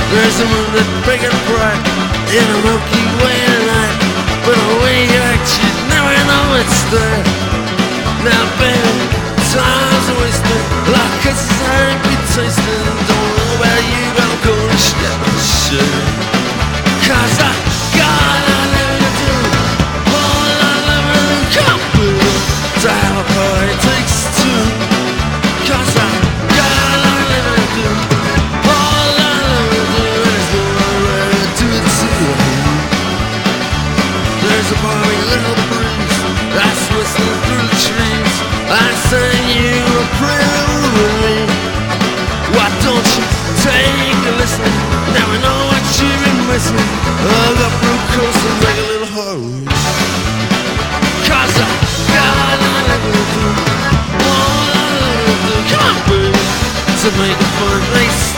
There's a moon that big and bright in a Milky Way tonight. But the way you act, you never know it's there. Now, baby, time's a wasting. Like kisses I ain't been tasting. Don't know about you, but I'm gonna share my shit. 'Cause I got a living to do. All I living can't do. To have a party takes two. 'Cause I got a living to do. All I living to do is do I really do it too. There's a balmy little breeze that's whistling through the trees. I sang you a prayer with me. Why don't you take a listen? Now I know what you've been missing. I got blue coats and make a little hurry. 'Cause I got a little to do. All I little to do. Come on, baby, to make a fun place.